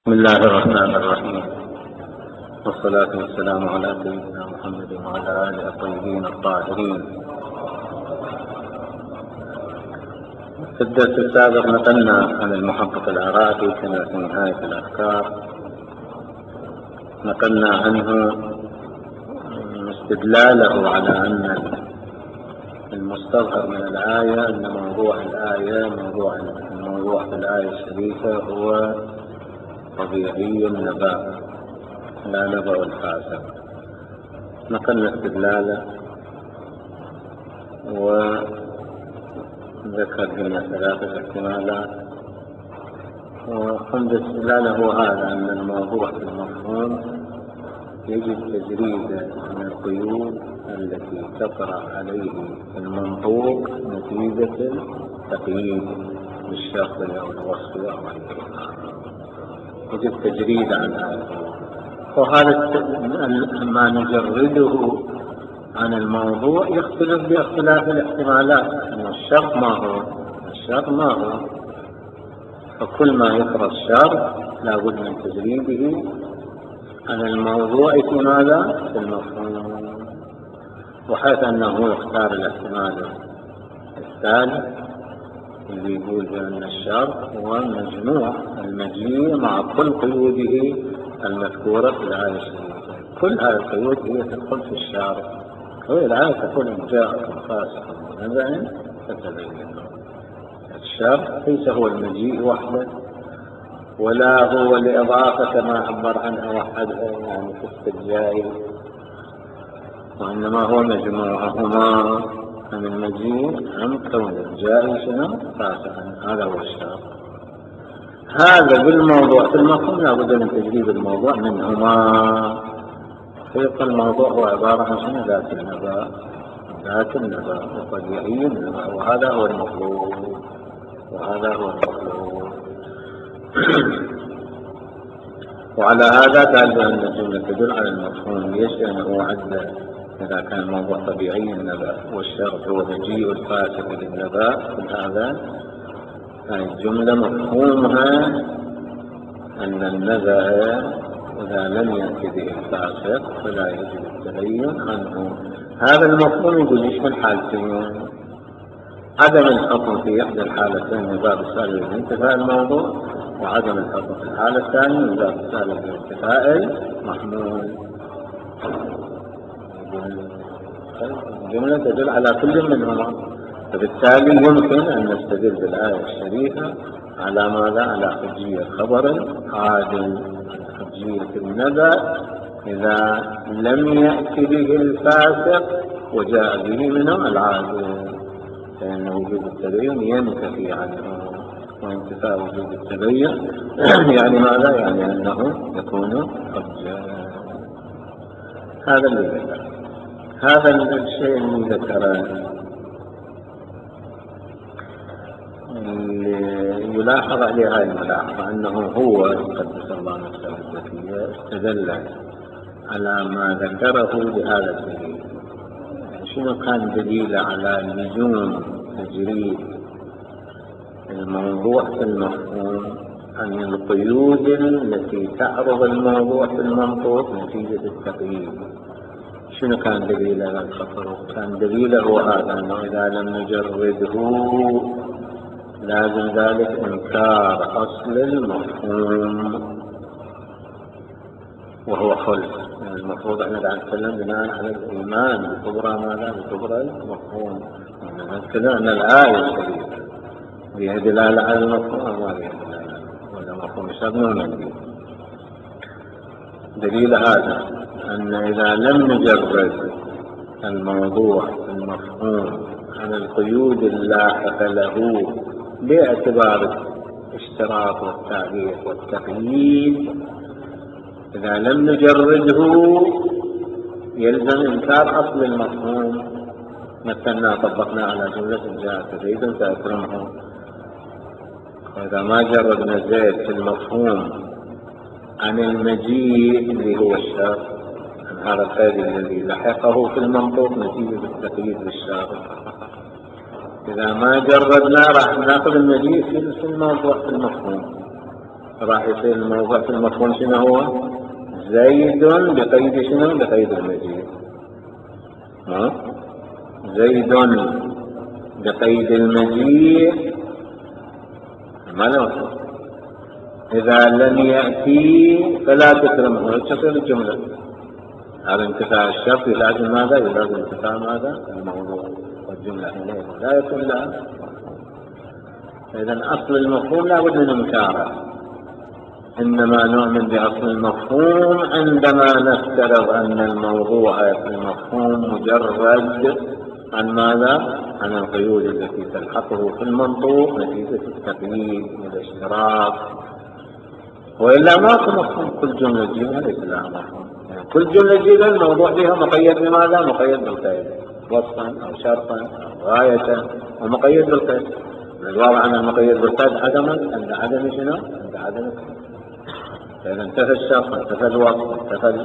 بسم الله الرحمن الرحيم، والصلاة والسلام على سيدنا محمد وعلى آله الطيبين الطاهرين. في الدرس السابق نقلنا عن المحقق العراقي كما في نهاية الأفكار، نقلنا عنه استدلاله على أن المستظهر من الآية أن موضوع الآية الموضوع في الآية الشريفة هو طبيعي النبأ لا نبأ الفاسق. نقلنا استدلاله وذكر لنا ثلاثة احتمالات، وعند استدلاله هو هذا أن الموضوع في المفهوم يجب تجريده من القيود التي تطرأ عليه المنطوق نتيجة التقييد بالشرط أو الوصف أو غيره، يجب تجريد عن هذا. وهذا ما نجرده عن الموضوع يختلف باختلاف الاحتمالات، أن الشرط ما هو فكل ما يفرض شرط لا بد من تجريده عن الموضوع في ماذا؟ في المفهوم. وحيث أنه يختار الاحتمال الثالث اللي يقول بأن الشرط هو مجموع المجيء مع كل قيوده المذكورة في الآية الشريفة. كل هذه القيود هي تدخل في الشرط، وهي الآية تقول إن جاءكم فاسق بنبأ فتبينوا. الشرط ليس هو المجيء وحده، ولا هو الإضافة كما عبر عنها وحدها يعني في استجاء، وإنما هو مجموعهما عن المجيء عن كون الجائي شنو فاسقا. هذا هو الشرط. هذا بالموضوع في المفهوم لا بد من تجريد الموضوع منهما، فيبقى الموضوع هو عبارة عن شنو؟ ذات النبأ وطبيعي النبأ، وهذا هو المطلوب. وعلى هذا قال بأن الجملة تدل على المفهوم. ليش؟ لأنه عد إذا كان الموضوع طبيعي النبأ والشرط هو مجيء الفاسق للنبأ، هذا الجملة مفهومها أن النبأ إذا لم يأتي به الفاسق فلا يجب التبين عنه. هذا المفهوم يقول يشمل حالتين: عدم الحكم في إحدى الحالتين من باب السؤال لانتفاء الموضوع، وعدم الحكم في الحالة الثانية من باب السؤال لانتفاء المحمول. الجملة تدل على كل منهما، فبالتالي يمكن أن نستدل بالآية الشريفة على ماذا؟ على حجية خبر عادل، حجية النبأ إذا لم يأتي به الفاسق وجاء به منه العادل، فإن وجود التبين ينتفي عنه، وانتفاء وجود التبين يعني ماذا؟ يعني أنه يكون حجة. هذا اللي ذكر، هذا الشيء اللي ذكره يلاحظ عليه هذه الملاحظة، أنه هو قدس الله نفسه الزكية استدل على ما ذكره بهذا الدليل. شنو كان دليل على لزوم تجريد الموضوع في المفهوم عن القيود التي تعرض الموضوع في المنطوق نتيجة التقييد؟ شنو كان دليل على الخطر؟ كان دليله هذا أنه إذا لم نجرده لازم ذلك إنكار أصل المفهوم وهو خلف. يعني المفروض أن نتكلم بناء على الإيمان بكبرى ماذا؟ بكبرى المفهوم. نتكلم أن الآية الشريفة بها دلالة على المفهوم ولا مفهوم شبه دليل هذا أن إذا لم نجرد الموضوع المفهوم عن القيود اللاحقة له باعتبار الاشتراط والتعريف والتقييد، إذا لم نجرده يلزم إنكار أصل المفهوم. مثلنا طبقنا على جملة جاءت زيد فأكرمه، وإذا ما جردنا زيد في المفهوم عن المجيء اللي هو الشرط، عن هذا القيد الذي لحقه في المنطوق نتيجة التقييد بالشرط، إذا ما جردنا راح ناخذ المجيء في الموضوع في المفهوم. راح يصير الموضوع في المفهوم شنو هو؟ زيد بقيد شنو؟ بقيد المجيء. زيد بقيد المجيء ما له. إذا لم يأتي فلا تكرمه، تصير الجملة. هذا انتفاع الشرط يلازم ماذا؟ يلازم انتفاع ماذا؟ الموضوع، والجملة حينئذ لا يكون لها. إذن أصل المفهوم لا بد من إنكاره. إنما نؤمن بأصل المفهوم عندما نفترض أن الموضوع في المفهوم مجرد عن ماذا؟ عن القيود التي تلحقه في المنطوق نتيجة التقييد والاشتراك. وإلا ما في مفهوم. كل جملة جيدة ليس لها مفهوم. يعني كل جملة جيدة الموضوع بها مقيد بماذا؟ مقيد بالقيد، وصفا أو شرطا أو غاية، ومقيد بالقيد. الواضح أن المقيد بالقيد عند عدم شنو؟ عند عدم القيد. فإذا انتفى الشرط، انتفى الوصف، انتفى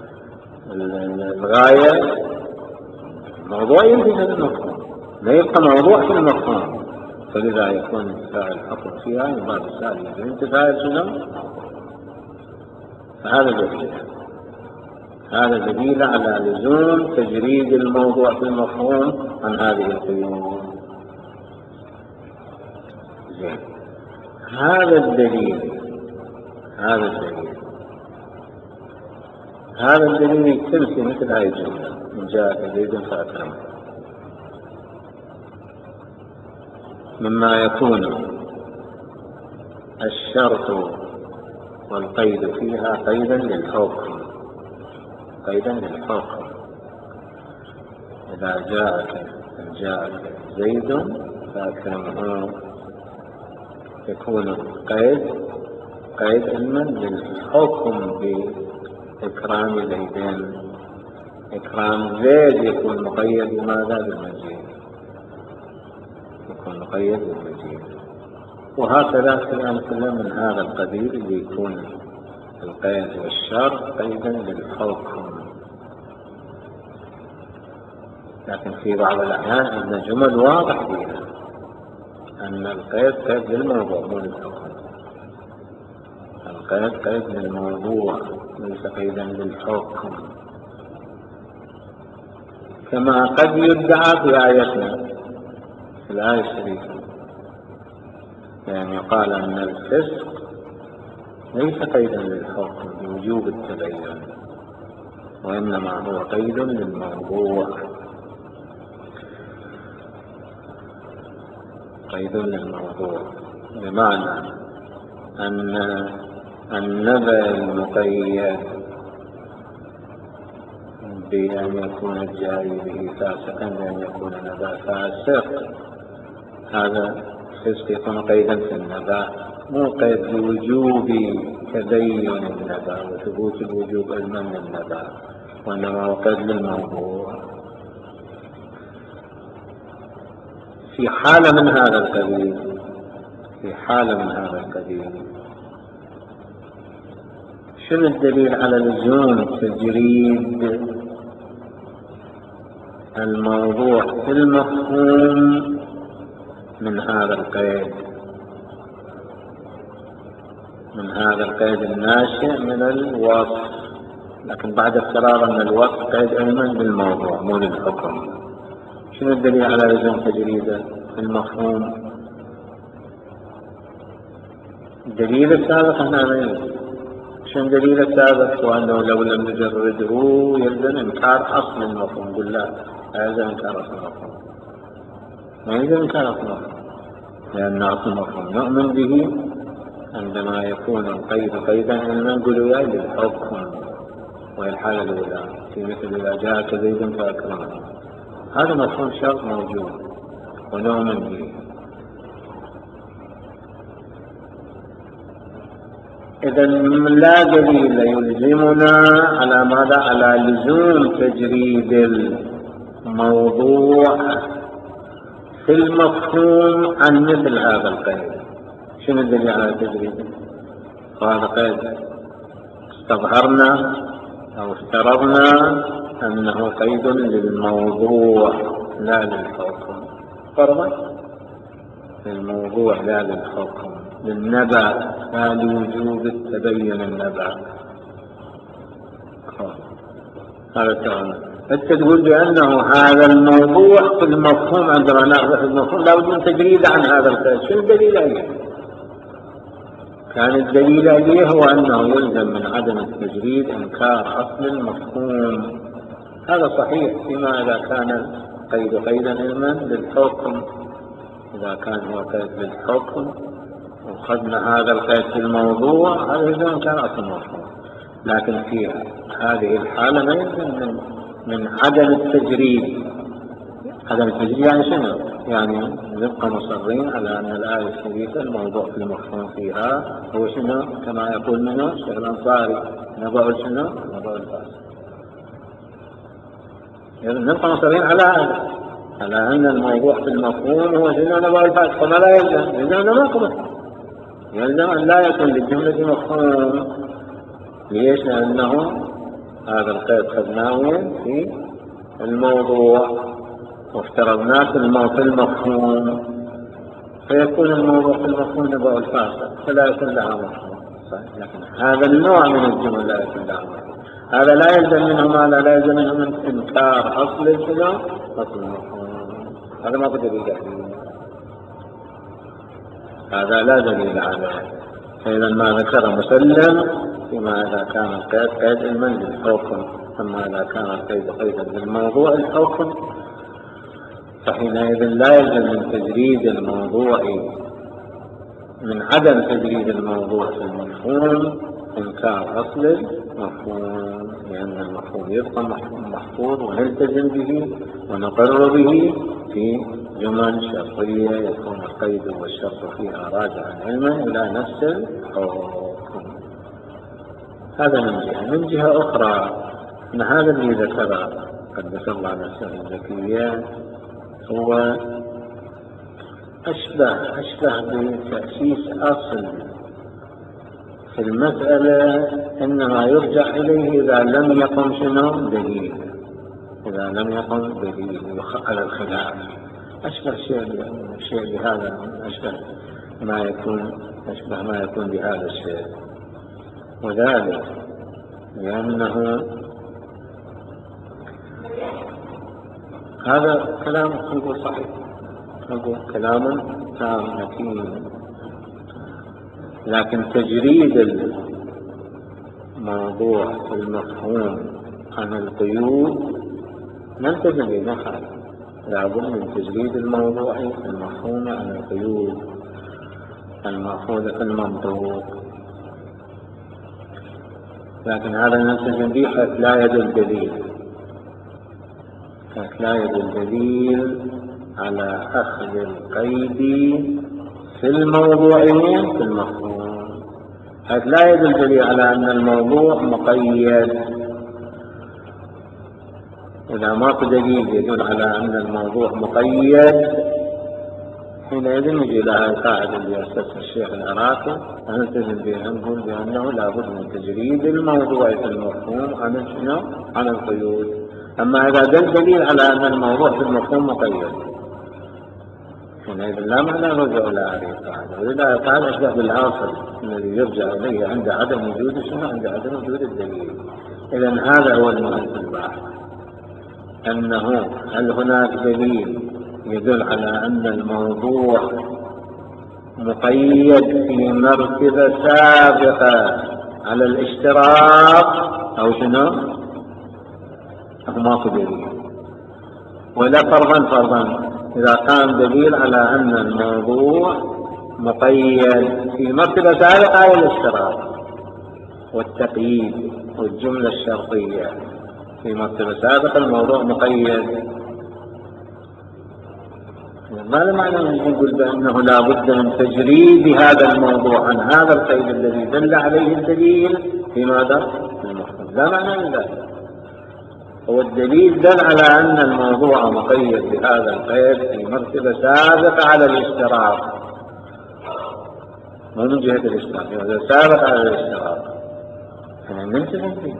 الغاية، الموضوع ينتهي المفهوم، لا يبقى موضوع في المفهوم. فلذا يكون انتفاع الحكم فيها من باب السالي بانتفاع شنو؟ فهذا دليل، هذا دليل على لزوم تجريد الموضوع في المفهوم عن هذه القيود. زين، هذا الدليل يتم في مثل هذه الجملة: إن جاء زيد فأكرمه، مما يكون الشرط والقيد فيها قيدا للحكم. إذا جاءك زيد فأكرمه، يكون قيد علما للحكم بإكرام زيدين. إكرام زيد يكون مقيد بماذا؟ بالمجيء، يكون مقيد بالمجيء. وهكذا كلام من هذا القبيل اللي يكون القيد والشرط قيدا للحكم. لكن في بعض الأحيان عندنا جمل واضح فيها أن القيد قيد للموضوع مو للحكم. القيد قيد للموضوع ليس قيدا للحكم، كما قد يدعى في آيتنا، في الآية الشريفة، يعني يقال أن الفسق ليس قيدا للحكم بوجوب التبين، وإنما هو قيد للموضوع. بمعنى أن النبأ المقيد بأن يكون الجاري به فاسقا بأن يكون نبأ فاسق، هذا الفسق يكون قيدا في النبأ، مو قيد بوجوب تبين النبأ وثبوت الوجوب علما للنبأ، وإنما هو قيد للموضوع. في حالة من هذا القبيل شنو الدليل على لزوم تجريد الموضوع في المفهوم من هذا القيد الناشئ من الوصف، لكن بعد افتراض أن الوصف قيد علما بالموضوع مو للحكم؟ شنو الدليل على لزوم تجريده في المفهوم؟ الدليل السابق شنو الدليل السابق؟ وأنه لو لم نجرده يلزم إنكار أصل المفهوم. قل لا يلزم إنكار أصل المفهوم، ما يلزم إنكار أصل المفهوم، لأن أصل المفهوم نؤمن به عندما يكون القيد قيدا علما نقول للحكم. وهي الحالة الأولى في مثل إذا جاءك زيد فأكرمه، هذا مفهوم شرط موجود ونؤمن به. إذا لا دليل يلزمنا على ماذا؟ على لزوم تجريد الموضوع في المفهوم عن مثل هذا القيد. شنو الدليل على تجريده؟ وهذا قيد استظهرنا أو افترضنا أنه قيد للموضوع لا للحكم، فرضا للموضوع لا للحكم. للنبع لا لوجوب التبين النبع. هذا كلام. أنت تقول بأنه هذا الموضوع في المفهوم، عندما نأخذ في المفهوم لابد من تجريد عن هذا القيد. شو الدليل عليه؟ كان الدليل عليه هو أنه يلزم من عدم التجريد إنكار أصل المفهوم. هذا صحيح فيما إذا كان القيد قيدا علما للحكم، إذا كان هو قيد للحكم وخذنا هذا القيد في الموضوع، هذا يلزم إنكار أصل المفهوم. لكن في هذه الحالة ما يلزم من عدم التجريد. عدم التجريد يعني شنو؟ يعني نبقى مصرين على أن الآية الشريفة الموضوع في المفهوم فيها هو شنو؟ كما يقول منه الشيخ الأنصاري نبأ شنو؟ نبأ الفاسق. نبقى مصرين على هذا، على أن الموضوع في المفهوم هو شنو؟ نبأ الفاسق. فما لا يلزم؟ يلزم أن ما قبل، يلزم أن لا يكون للجملة مفهوم. ليش؟ لأنه هذا القيد خذناه في الموضوع وافترضناه في المفهوم، فيكون الموضوع في المفهوم نبأ الفاسق، فلا يكون لها مفهوم. لكن هذا النوع من الجمل لا يكون لها مفهوم. هذا لا يلزم منه ماذا؟ لا يلزم منه من إنكار أصل الكلام أصل المفهوم. هذا ما دليل عليه، هذا لا دليل عليه. فإذا ما ذكر مسلم فيما إذا كان القيد قيد علما للحكم، أما إذا كان القيد قيدا للموضوع الحكم فحينئذ لا يلزم من تجريد الموضوع، من عدم تجريد الموضوع في المفهوم إنكار أصل المفهوم، لأن المفهوم يبقى محفوظ ونلتزم به ونقر به في جمل شرطية يكون القيد والشرط فيها راجعا علما إلى نفس الحكم. هذا من جهة. من جهة أخرى أن هذا الذي ذكر قدس الله نفسه الزكية هو أشبه بتأسيس أصل في المسألة، إنما يرجع إليه إذا لم يقم شنو دليل، إذا لم يقم دليل على الخلاف. أشبه شيء بهذا، أشبه ما يكون بهذا الشيء. وذلك لأنه هذا كلام نقول صحيح، نقول كلام تام متين، لكن تجريد الموضوع في المفهوم عن القيود نلتزم بنحو لابد من تجريد الموضوع في المفهوم عن القيود المأخوذة في المنطوق. لكن هذا نلتزم به حيث لا يدل دليل على أخذ القيد في الموضوعين في المفهوم، حيث لا يدل دليل على أن الموضوع مقيد. إذا ماكو دليل يدل على أن الموضوع مقيد حينئذ نجي لها القاعدة اللي أسسها الشيخ العراقي ونلتزم بها، نقول بأنه لابد من تجريد الموضوع في المفهوم عن القيود. أما إذا دليل على أن الموضوع في المفهوم مقيد حينئذ لا معنى نرجع إلى هذه القاعدة. ولذا القاعدة أشبه بالعاصر الذي يرجع إليه عند عدم وجود عند عدم وجود الدليل. إذن هذا هو المهم في البحث، أنه هل هناك دليل يدل على أن الموضوع مقيد في مرتبة سابقة على الاشتراك أو شنو؟ أو ماكو دليل. ولا فرضا إذا كان دليل على أن الموضوع مقيد في مرتبة سابقة على الاشتراك والتقييد والجملة الشرطية في مرتبة سابقة الموضوع مقيد، ما معنى نقول بأنه لا بد من تجريد هذا الموضوع عن هذا القيد الذي دل عليه الدليل في ماذا؟ في المفهوم. لا معنى من ذلك. هو الدليل دل على أن الموضوع مقيد بهذا القيد في مرتبة سابقة على الاشتراك، مو من جهة الاشتراك، هذا سابق على الاشتراك، يعني نلتزم فيه.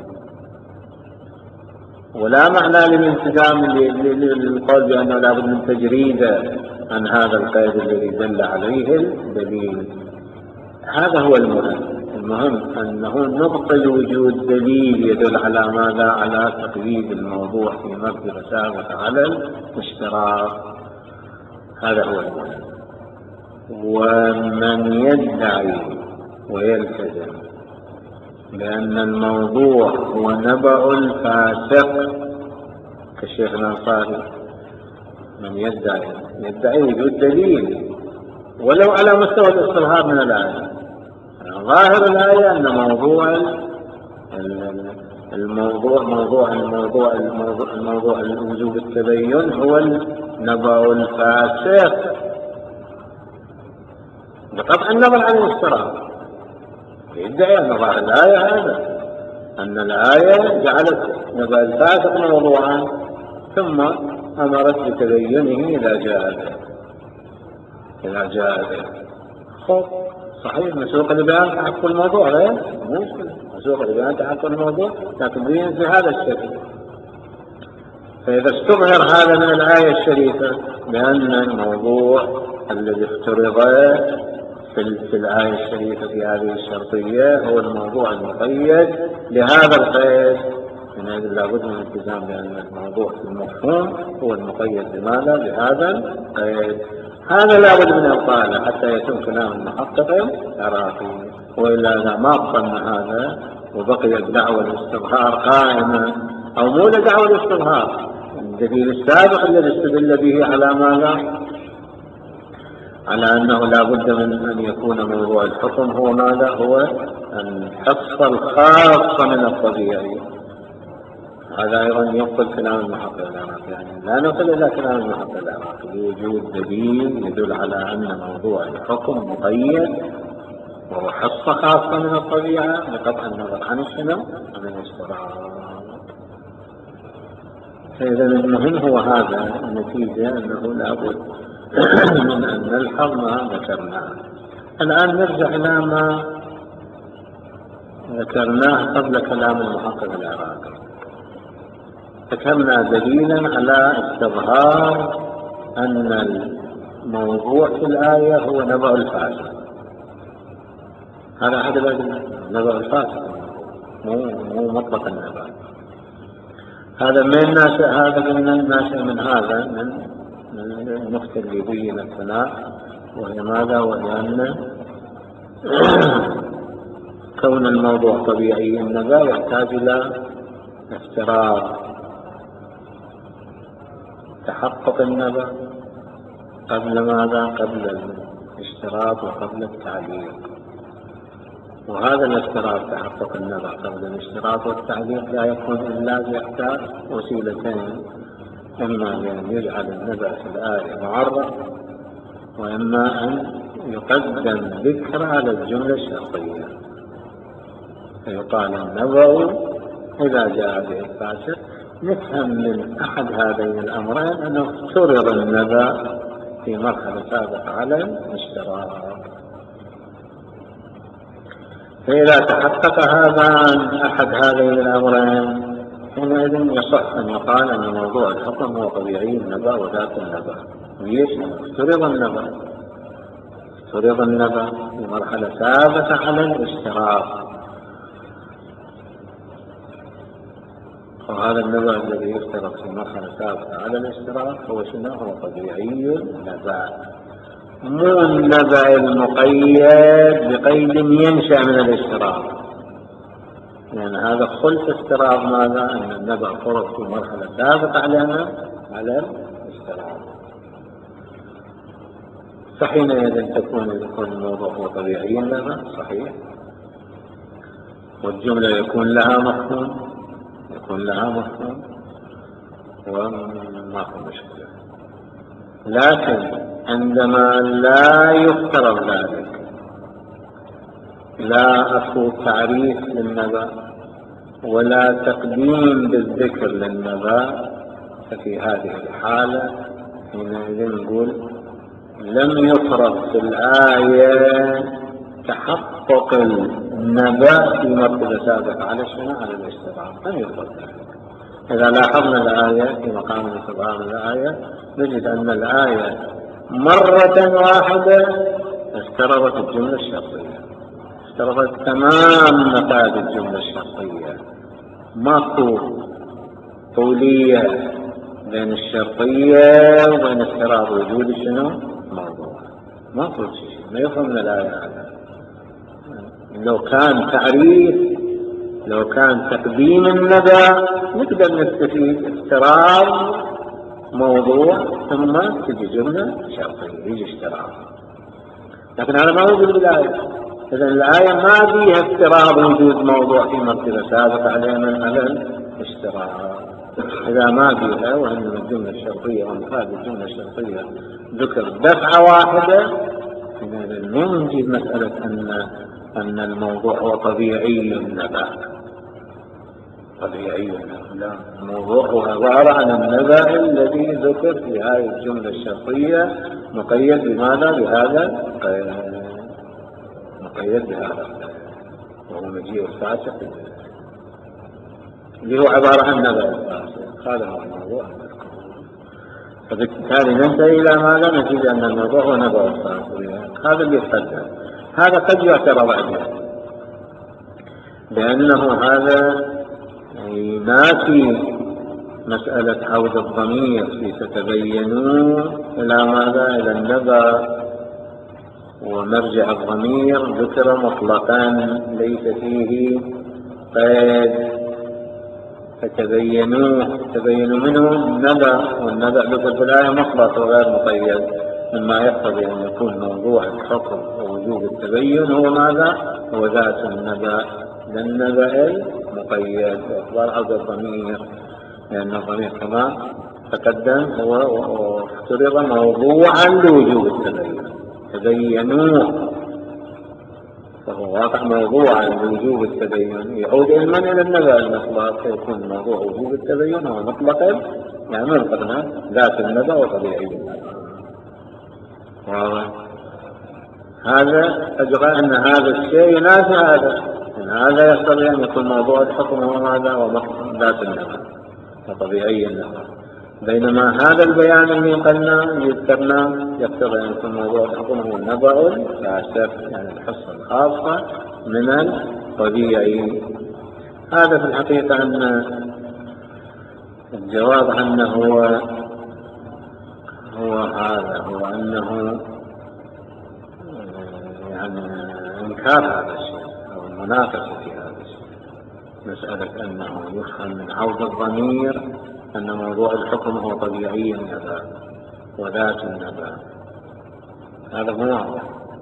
ولا معنى للالتزام للقول بأنه لا بد من تجريد عن هذا القيد الذي دل عليه الدليل. هذا هو المهم أنه نبطل وجود دليل يدل على ماذا؟ على تقييد الموضوع في مرتبة سابقة على الاشتراك. هذا هو المهم. ومن يدعي ويلتزم بأن الموضوع هو نبأ الفاسق كالشيخ الأنصاري، من يدعي وجود دليل ولو على مستوى الاستظهار من الآية. ظاهر الآية أن الموضوع الوجوب التبين هو النبأ الفاسق بقطع النظر عن الاشتراك. يدعي أن ظاهر الآية هذا، أن الآية جعلت نبأ الفاسق موضوعا ثم أمرت بتبينه إذا جاء به. خب صحيح، مسوق لبيان تحقق الموضوع، لا مو مشكلة، مسوق لبيان تحقق الموضوع، لكن بين بهذا الشكل. فإذا استظهر هذا من الآية الشريفة بأن الموضوع الذي افترض في الآية الشريفة في هذه الشرطية هو الموضوع المقيد لهذا القيد، من هذا لابد من الالتزام بأن الموضوع في المفهوم هو المقيد بماذا؟ بهذا القيد. هذا لابد من إبطاله حتى يتم كلام المحقق العراقي، وإلا ما أبطلنا هذا وبقيت دعوة الاستظهار قائمة، أو مو دعوة الاستظهار، الدليل السابق الذي استدل به على ماذا؟ على أنه لا بد من أن يكون موضوع الحكم هو ماذا؟ هو الحصة الخاصة من الطبيعي. هذا أيضا يبطل كلام المحقق العراقي، يعني لا نصل إلى كلام المحقق العراقي بوجود دليل يدل على أن موضوع الحكم مقيد وهو حصة خاصة من الطبيعة بقطع النظر عن الشنو؟ عن الاشتراك. فإذا المهم هو هذا، النتيجة أنه لابد من أن نلحظ ما ذكرناه. الآن نرجع إلى ما ذكرناه قبل كلام المحقق العراقي. ذكرنا دليلا على استظهار أن الموضوع في الآية هو نبأ الفاسق. هذا أحد الأدلة، نبأ الفاسق مو مطلق النبأ. هذا من ناشئ، هذا من هذا من النقطة اللي بين الثناء، وهي ماذا؟ وهي أن كون الموضوع طبيعي النبأ يحتاج إلى افتراض تحقق النبأ قبل ماذا؟ قبل الاشتراط وقبل التعليق. وهذا الافتراض تحقق النبأ قبل الاشتراط والتعليق لا يكون إلا بإحداث وسيلتين، إما أن يجعل النبأ في الآية معرف، وإما أن يقدم ذكر على الجملة الشرطية فيقال النبأ إذا جاء به الفاسق. نفهم من أحد هذين الأمرين أنه افترض النبأ في مرحلة سابقة على الاشتراك. فإذا تحقق هذا أحد هذين الأمرين حينئذ يصح أن يقال أن موضوع الحكم هو طبيعي النبأ وذات النبأ. ليش؟ افترض النبأ في مرحلة سابقة على الاشتراك، وهذا النبأ الذي يفترض في مرحلة سابقة على الاشتراك هو شنو؟ هو طبيعي النبأ، مو النبأ المقيد بقيد ينشأ من الاشتراك. يعني هذا خلف افتراض ماذا؟ أن النبأ فرض في مرحلة سابقة على الاشتراك. فحينئذ يكون الموضوع هو طبيعي النبأ صحيح، والجملة يكون لها مفهوم وما في مشكلة. لكن عندما لا يفترض ذلك، لا أكو تعريف للنبأ ولا تقديم بالذكر للنبأ، ففي هذه الحالة حينئذ نقول لم يفرض في الآية تحقق النبأ في مرتبة سابقة على شنو؟ على الاشتراك. لم يفرض ذلك. إذا لاحظنا الآية في مقام الاستظهار من الآية نجد أن الآية مرة واحدة افترضت الجملة الشرطية، اشترطت تمام مفاد الجملة الشرطية. ماكو طولية بين الشرطية وبين اشتراط وجود شنو موضوع. ماكو شيء ما يفهم من الآية هذا. لو كان تعريف، لو كان تقديم النبأ نقدر نستفيد اشتراط موضوع ثم تجي جملة شرطية يجي اشتراط، لكن هذا ما موجود بالآية. إذن الآية ما فيها افتراض وجود موضوع في مرتبة سابقة عليها من الاشتراط. إذا ما فيها وإنما الجملة الشرطية ومفاد الجملة الشرطية ذكر دفعة واحدة، إذن مو نجيب مسألة أن الموضوع هو طبيعي النبأ. طبيعي النبأ لا، الموضوع هو عبارة عن النبأ الذي ذكر في هذه الجملة الشرطية مقيد بماذا؟ بهذا مقيد بهذا وهو مجيء الفاسق اللي هو عبارة عن نبأ الفاسق. هذا هو الموضوع. فبالتالي ننتهي إلى ماذا؟ نتيجة أن الموضوع هو نبأ الفاسق. هذا اللي يتقدم. هذا قد يعترض عليه لأنه هذا ينافي مسألة عود الضمير في تتبينوا إلى ماذا؟ إلى النبأ، ومرجع الضمير ذكر مطلقا ليس فيه قيد. فتبينوا منه النبأ، والنبأ ذكر في الآية مطلق وغير مقيد، مما يقتضي أن يكون موضوع الحكم ووجوب التبين هو ماذا؟ هو ذات النبأ، للنبأ المقيد وإخبار عود الضمير، لأن الضمير كما تقدم هو افترض موضوعا لوجوب التبين. تبينوه فهو واقع موضوعا لوجوب التبين، يعود علما إلى النبأ المطلق، فيكون موضوع وجوب التبين هو مطلقا يعني مطلقنا ذات النبأ وطبيعي النبأ. هذا أجرى أن هذا الشيء ينافي هذا، إن هذا يقتضي أن يكون موضوع الحكم هو ماذا؟ هو ذات النبأ وطبيعي النبأ، بينما هذا البيان اللي قلنا ذكرنا يقتضي أن يكون موضوع الحكم هو النبأ الفاسق، يعني الحصة الخاصة من الطبيعي. هذا في الحقيقة أن الجواب عنه هو أنه يعني إنكار هذا الشيء أو المناقشة في هذا الشيء، مسألة أنه يفهم من عود الضمير أن موضوع الحكم هو طبيعي النبأ وذات النبأ. هذا مو واضح،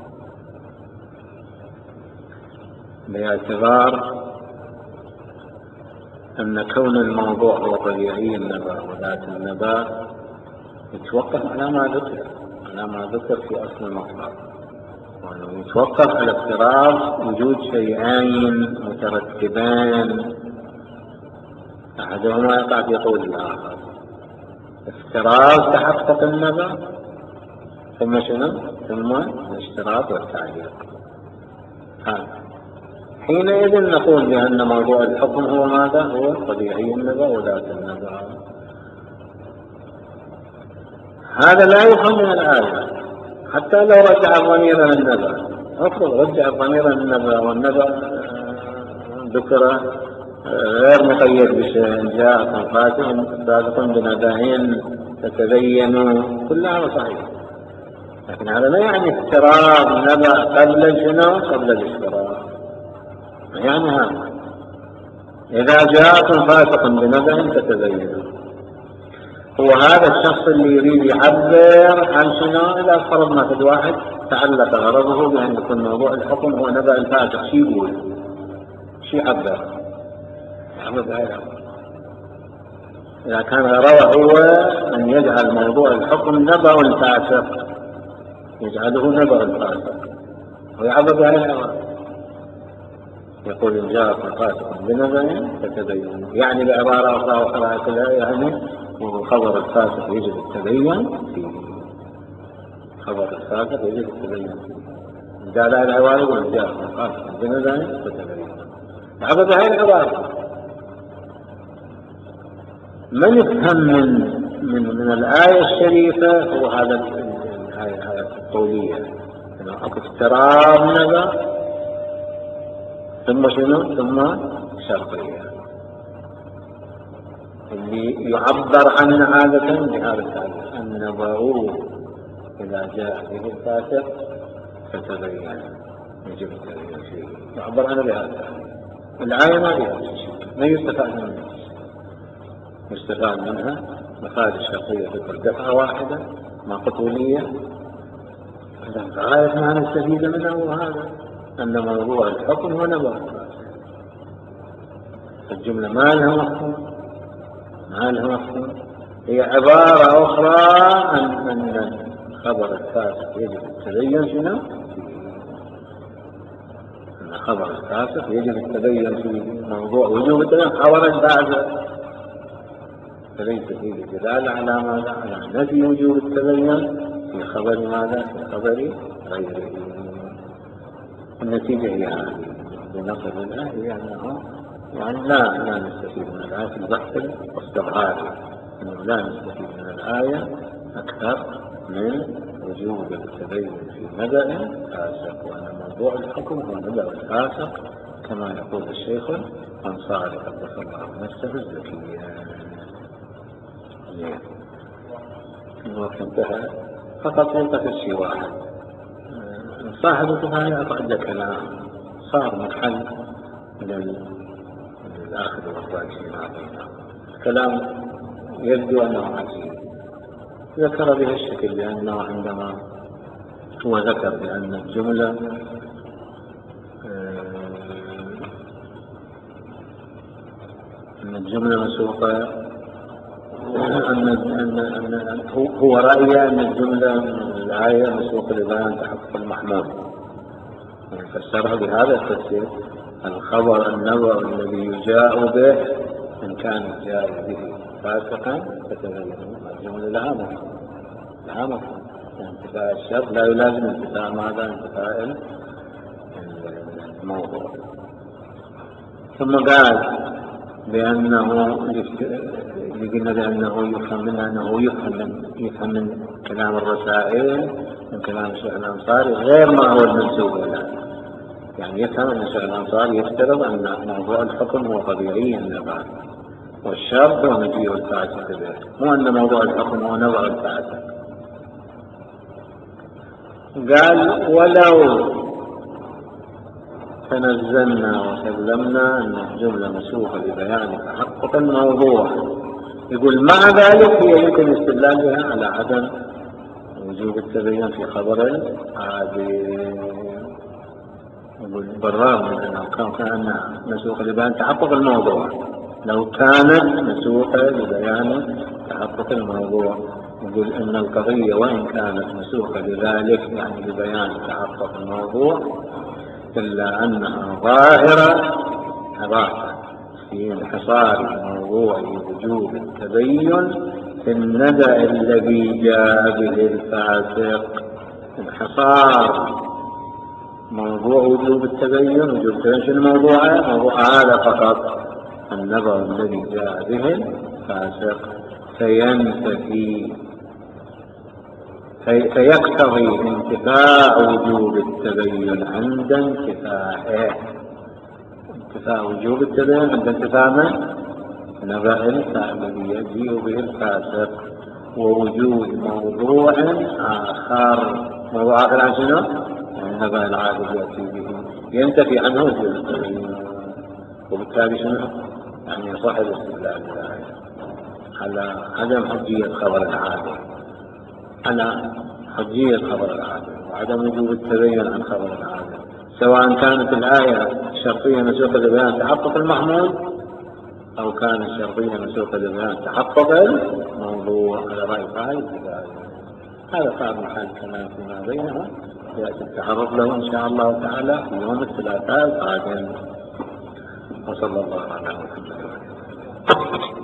باعتبار أن كون الموضوع هو طبيعي النبأ وذات النبأ يتوقف على ما ذكر في أصل المطلب، وأنه يتوقف على افتراض وجود شيئين مترتبان أحدهما يقع في قول الآخر. افتراض تحقق النبأ ثم شنو؟ ثم الاشتراط والتعليق. حينئذ نقول بأن موضوع الحكم هو ماذا؟ هو طبيعي النبأ وذات النبأ. هذا لا يفهم من الآية حتى لو رجع الضمير للنبأ. افرض رجع الضمير للنبأ والنبأ ذكر غير مقيد بشيء، جاءكم فاسق بنبأ فتبينوا، كلها صحيح، لكن هذا لا يعني افتراض نبأ قبل شنو؟ قبل الاشتراط. ما يعني هذا إذا جاءكم فاسق بنبأ فتبينوا. هو هذا الشخص اللي يريد يعبر عن شنو؟ إذا فرضنا في الواحد تعلق غرضه بأن يكون موضوع الحكم هو نبأ الفاسق، شو يقول؟ شو يعبر بهذا؟ إذا كان غرضه هو أن يجعل موضوع الحكم نبأ الفاسق، يجعله نبأ الفاسق ويعبر بهذه العبارة، يقول إن جاءكم فاسق بنبأ فتبينوا، يعني بعبارة أخرى يعني خبر الفاسق يجب التبين فيه. خبر الفاسق يجب التبين فيه. إذا لا العبارة يقول جاءكم فاسق بنبأ فتبينوا، يعبر بهذه العبارة. من يفهم من الآية الشريفة هو هذا الآية القولية، أنه افتراض نبأ ثم شنو؟ ثم شرطية اللي يعبر عنه عادة بهذا التعبير النبوي إذا جاء به الفاسق فتبين، يجب التبين فيه، يعبر عنه بهذا التعبير. الآية ما فيها شيء، ما يستفاد منها، يستفاد منها مفاد الشرطية تذكر دفعة واحدة ما قطولية. غاية ما نستفيد منه وهذا أن موضوع الحكم هو نبوي، الجملة ما لها مفهوم، ما لها مفهوم، هي عبارة أخرى عن أن خبر الفاسق يجب التبين شنو؟ أن خبر الفاسق يجب التبين في موضوع وجوب التبين خبر الفاسق، فليس فيه دلالة على ماذا؟ على نفي وجوب التبين في خبر ماذا؟ في خبر غيره. النتيجة هي هذه بنقل الآية هي أنه يعني لا نستفيد من الآية في البحث واستظهاره، أنه لا نستفيد من الآية أكثر من وجوب التبين في نبأ فاسق، وأن موضوع الحكم هو نبأ الفاسق كما يقول الشيخ الأنصاري قدس الله نفسه الزكية. الوقت انتهى، فقط ينقص الشيء واحد، صاحب الكفاية أقعد كلام صار محل للآخر والراجحين علينا، كلام يبدو أنه عجيب، ذكر به الشكل لأنه عندما هو ذكر بأن الجملة مسوقة، هو رأي أن الجملة الآية مسوقة لبيان تحقق المحمول، فسرها بهذا التفسير: الخبر النبأ الذي يجاء به إن كان جاء به فاسقا فتبين. الجملة لها مفهوم، انتفاء الشرط لا يلازم انتفاء ماذا؟ انتفاء الموضوع. ثم قال بأنه قلنا بأنه يفهم منها أنه يفهم من كلام الرسائل من كلام الشيخ الأنصاري غير ما هو المنسوب له، يعني يفهم أن الشيخ الأنصاري يفترض أن موضوع الحكم هو طبيعي النبأ والشرط هو مجيء الفاسق به، مو أن موضوع الحكم هو نبأ الفاسق. قال ولو تنزلنا وسلمنا أن الجملة مسوقة لبيان تحقق الموضوع، يقول مع ذلك هي يمكن استدلالها على عدم وجوب التبين في خبر عادي. يقول بالرغم من أنه كانت مسوقة لبيان تحقق الموضوع، لو كانت مسوقة لبيان تحقق الموضوع، يقول أن القضية وإن كانت مسوقة لذلك يعني لبيان تحقق الموضوع إلا أنها ظاهرة في انحصار موضوع وجوب التبين في النبأ الذي جاء به الفاسق. انحصار موضوع وجوب التبين، وجوب التبين شنو موضوع هذا فقط النبأ الذي جاء به الفاسق، فيقتضي انتفاء وجوب التبين عند انتفاء وجوب التبين عند انتفاء نبأ الذي يجيء به الفاسق، ووجود موضوع آخر عن شنو؟ النبأ العادي يأتي به ينتفي عنه وجوب التبين، وبالتالي شنو؟ يعني يصح الاستدلال على عدم حجية خبر العادي، على حجية خبر العادة وعدم وجوب التبين عن خبر العادة، سواء كانت الآية الشرطية مسوقة لبيان تحقق المحمول أو كانت الشرطية مسوقة لبيان تحقق الموضوع على رأي قائل. هذا صار محل كلام فيما بينها، يأتي التعرض له إن شاء الله تعالى في يوم الثلاثاء القادم. وصلى الله على محمد.